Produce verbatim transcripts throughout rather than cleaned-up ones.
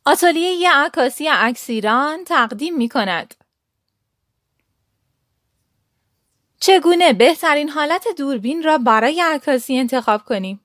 آتلیه عکاسی اکسیران تقدیم می کند. چگونه بهترین حالت دوربین را برای عکاسی انتخاب کنیم؟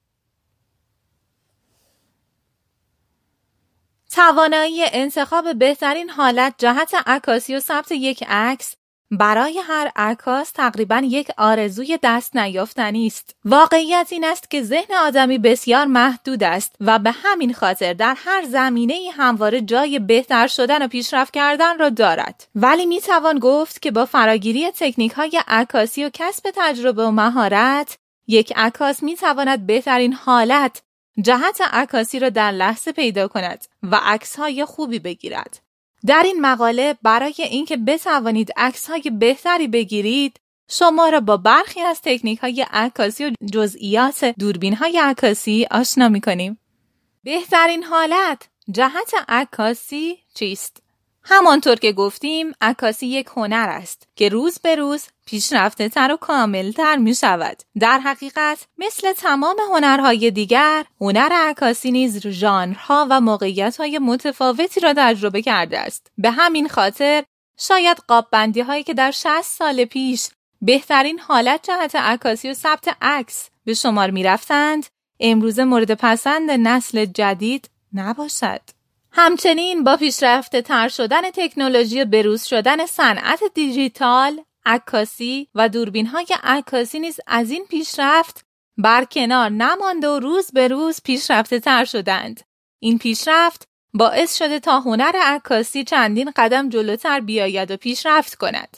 توانایی انتخاب بهترین حالت جهت عکاسی و ثبت یک عکس برای هر عکاس تقریباً یک آرزوی دست نیافتنی است. واقعیت این است که ذهن آدمی بسیار محدود است و به همین خاطر در هر زمینه‌ای همواره جای بهتر شدن و پیشرفت کردن را دارد. ولی میتوان گفت که با فراگیری تکنیک‌های عکاسی و کسب تجربه و مهارت، یک عکاس میتواند بهترین حالت جهت عکاسی را در لحظه پیدا کند و عکس‌های خوبی بگیرد. در این مقاله برای اینکه بتوانید عکس‌های بهتری بگیرید، شما را با برخی از تکنیک‌های عکاسی و جزئیات دوربین‌های عکاسی آشنا می‌کنیم. بهترین حالت جهت عکاسی چیست؟ همانطور که گفتیم، عکاسی یک هنر است که روز به روز پیشرفته تر و کامل تر می شود. در حقیقت مثل تمام هنرهای دیگر، هنر عکاسی نیز ژانرها و موقعیت‌های متفاوتی را تجربه کرده است. به همین خاطر شاید قاب‌بندی هایی که در شصت سال پیش بهترین حالت جهت عکاسی و ثبت عکس به شمار می رفتند، امروز مورد پسند نسل جدید نباشد. همچنین با پیشرفته تر شدن تکنولوژی و بروز شدن صنعت دیجیتال، عکاسی و دوربین‌های عکاسی نیز از این پیشرفت برکنار نمانده و روز به روز پیشرفته تر شدند. این پیشرفت باعث شده تا هنر عکاسی چندین قدم جلوتر بیاید و پیشرفت کند.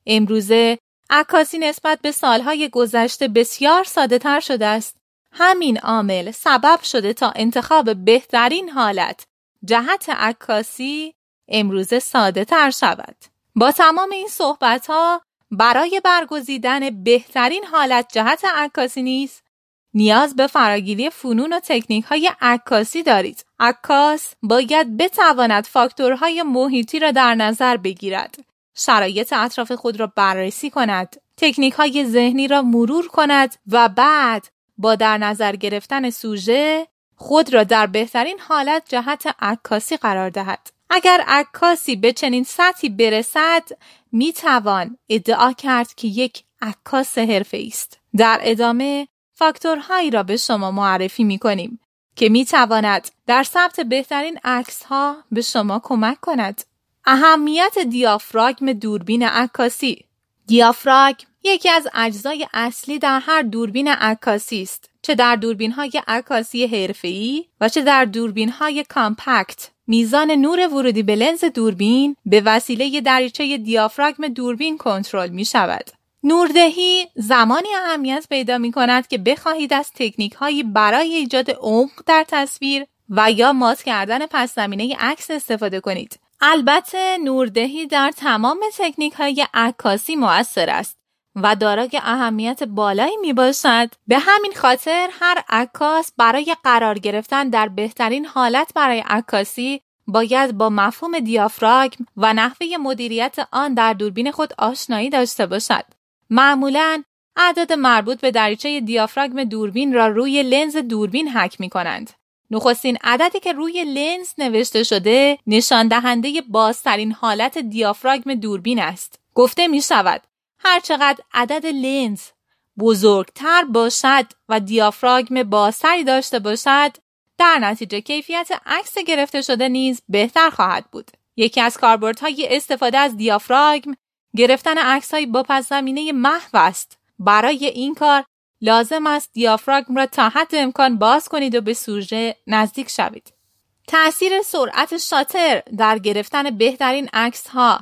امروزه عکاسی نسبت به سالهای گذشته بسیار ساده تر شده است. همین عامل سبب شده تا انتخاب بهترین حالت جهت عکاسی امروزه ساده تر شود. با تمام این صحبت ها، برای برگزیدن بهترین حالت جهت عکاسی نیز نیاز به فراگیری فنون و تکنیک های عکاسی دارید. عکاس باید بتواند فاکتورهای محیطی را در نظر بگیرد، شرایط اطراف خود را بررسی کند، تکنیک های ذهنی را مرور کند و بعد با در نظر گرفتن سوژه خود را در بهترین حالت جهت عکاسی قرار دهد. اگر عکاسی به چنین سطحی برسد، می توان ادعا کرد که یک عکاس حرفه‌ای است. در ادامه فاکتورهایی را به شما معرفی می کنیم که می تواند در ثبت بهترین عکس‌ها به شما کمک کند. اهمیت دیافراگم دوربین عکاسی. دیافراگم یکی از اجزای اصلی در هر دوربین عکاسی است، چه در دوربین‌های عکاسی حرفه‌ای و چه در دوربین‌های کامپکت. میزان نور ورودی به لنز دوربین به وسیله دریچه دیافراگم دوربین کنترل می شود. نوردهی زمانی اهمیت پیدا می کند که بخواهید از تکنیک‌هایی برای ایجاد عمق در تصویر و یا مات کردن پس زمینه عکس استفاده کنید. البته نوردهی در تمام تکنیک‌های عکاسی مؤثر است و دارای اهمیت بالایی می باشد. به همین خاطر هر عکاس برای قرار گرفتن در بهترین حالت برای عکاسی باید با مفهوم دیافراگم و نحوه مدیریت آن در دوربین خود آشنایی داشته باشد. معمولاً اعداد مربوط به دریچه دیافراگم دوربین را روی لنز دوربین حک می کنند. نخستین عددی که روی لنز نوشته شده نشان دهنده بازترین حالت دیافراگم دوربین است. گفته می شود هر چقدر عدد لنز بزرگتر باشد و دیافراگم بازتری داشته باشد، در نتیجه کیفیت عکس گرفته شده نیز بهتر خواهد بود. یکی از کاربردهای استفاده از دیافراگم گرفتن عکس‌های با پس زمینه محو است. برای این کار لازم است دیافراگم را تا حد امکان باز کنید و به سوژه نزدیک شوید. تأثیر سرعت شاتر در گرفتن بهترین عکس‌ها.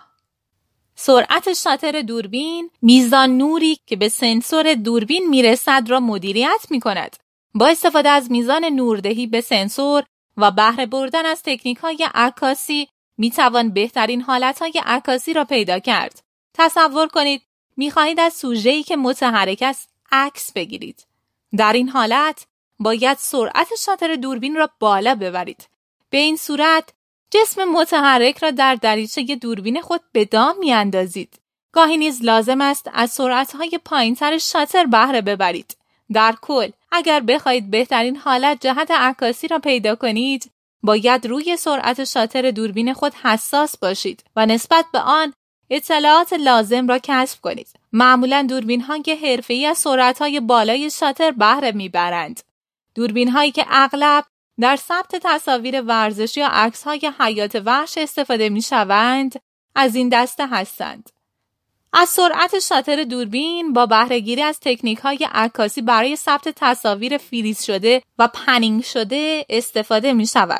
سرعت شاتر دوربین میزان نوری که به سنسور دوربین میرسد را مدیریت میکند. با استفاده از میزان نوردهی به سنسور و بهره بردن از تکنیک‌های عکاسی میتوان بهترین حالت‌های عکاسی را پیدا کرد. تصور کنید میخواهید از سوژه‌ای که متحرک است عکس بگیرید. در این حالت باید سرعت شاتر دوربین را بالا ببرید. به این صورت جسم متحرک را در دریچه دوربین خود به دام میاندازید. گاهی نیز لازم است از سرعت‌های پایین‌تر شاتر بهره ببرید. در کل، اگر بخواهید بهترین حالت جهت عکاسی را پیدا کنید، باید روی سرعت شاتر دوربین خود حساس باشید و نسبت به آن اطلاعات لازم را کسب کنید. معمولاً دوربین‌های حرفه‌ای از سرعت‌های بالای شاتر بهره می‌برند. دوربین‌هایی که اغلب در ثبت تصاویر ورزشی یا عکس‌های حیات وحش استفاده می‌شوند، از این دسته هستند. از سرعت شاتر دوربین با بهره‌گیری از تکنیک‌های عکاسی برای ثبت تصاویر فریز شده و پنینگ شده استفاده می‌شود.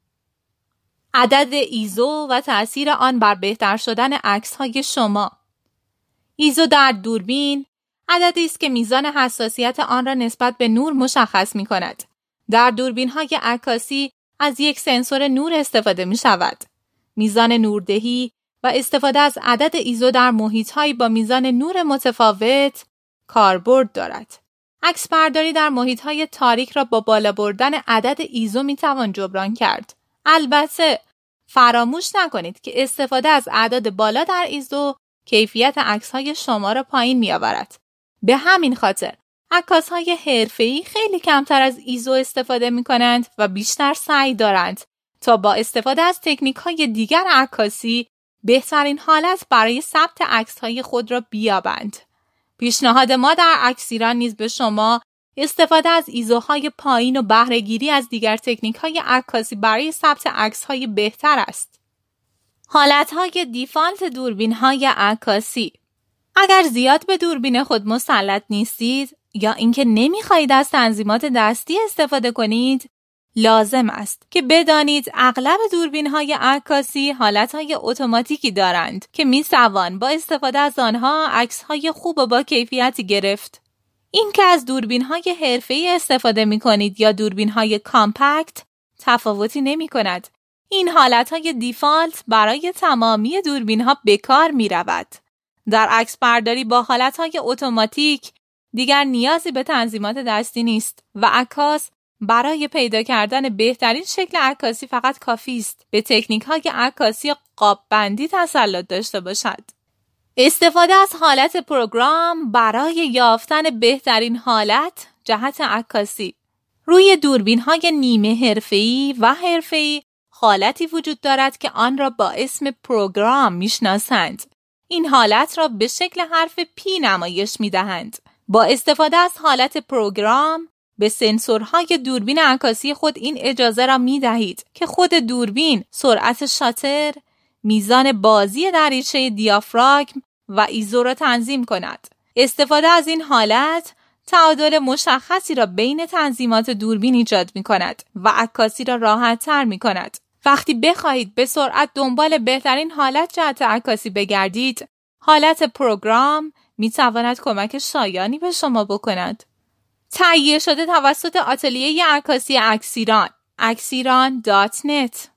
عدد ایزو و تأثیر آن بر بهتر شدن عکس‌های شما. ایزو در دوربین عددی است که میزان حساسیت آن را نسبت به نور مشخص می‌کند. در دوربین‌های عکاسی از یک سنسور نور استفاده می‌شود. میزان نوردهی و استفاده از عدد ایزو در محیط‌هایی با میزان نور متفاوت کاربرد دارد. عکس برداری در محیط‌های تاریک را با بالا بردن عدد ایزو می‌توان جبران کرد. البته فراموش نکنید که استفاده از اعداد بالا در ایزو کیفیت عکس‌های شما را پایین می‌آورد. به همین خاطر عکاس‌های حرفه‌ای خیلی کمتر از ایزو استفاده می‌کنند و بیشتر سعی دارند تا با استفاده از تکنیک‌های دیگر عکاسی بهترین حالت برای ثبت عکس‌های خود را بیابند. پیشنهاد ما در عکسیران نیز به شما استفاده از ایزوهای پایین و بهره‌گیری از دیگر تکنیک‌های عکاسی برای ثبت عکس‌های بهتر است. حالت‌های دیفالت دوربین‌های عکاسی. اگر زیاد به دوربین خود مسلط نیستید یا اینکه نمی‌خواهید از تنظیمات دستی استفاده کنید، لازم است که بدانید اغلب دوربین‌های عکاسی حالت‌های اتوماتیکی دارند که می‌توان با استفاده از آنها عکس‌های خوب و با کیفیتی گرفت. این که از دوربین‌های حرفه‌ای استفاده می‌کنید یا دوربین‌های کامپکت تفاوتی نمی‌کند. این حالت‌های دیفالت برای تمامی دوربین‌ها به کار می‌رود. در عکس برداری با حالت‌های اتوماتیک دیگر نیازی به تنظیمات دستی نیست و عکاس برای پیدا کردن بهترین شکل عکاسی فقط کافی است به تکنیک‌های عکاسی قاب بندی تسلط داشته باشد. استفاده از حالت پروگرام برای یافتن بهترین حالت جهت عکاسی. روی دوربین‌های نیمه حرفه‌ای و حرفه‌ای حالتی وجود دارد که آن را با اسم پروگرام میشناسند. این حالت را به شکل حرف پی نمایش می‌دهند. با استفاده از حالت پروگرام به سنسورهای دوربین عکاسی خود این اجازه را می دهید که خود دوربین سرعت شاتر، میزان بازی دریچه دیافراگم و ایزو را تنظیم کند. استفاده از این حالت تعادل مشخصی را بین تنظیمات دوربین ایجاد می کند و عکاسی را راحت تر می کند. وقتی بخواهید به سرعت دنبال بهترین حالت جهت عکاسی بگردید، حالت پروگرام می تواند کمک شایانی به شما بکند. تهیه شده توسط آتلیه عکاسی عکسیران اکسیران دات نت